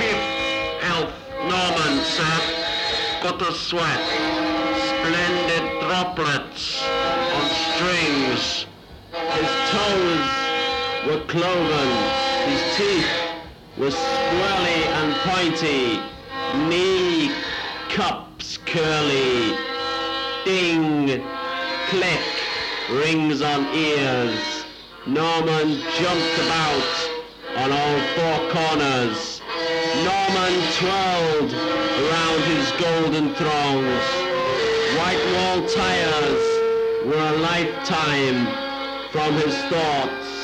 Cheap health, Norman, sir. Gutter sweat. Splendid droplets on strings. His toes were cloven. His teeth were swirly and pointy. Knee cups curly. Ding, click, rings on ears. Norman jumped about on all four corners. Norman twirled around his golden thrones. White wall tires were a lifetime from his thoughts.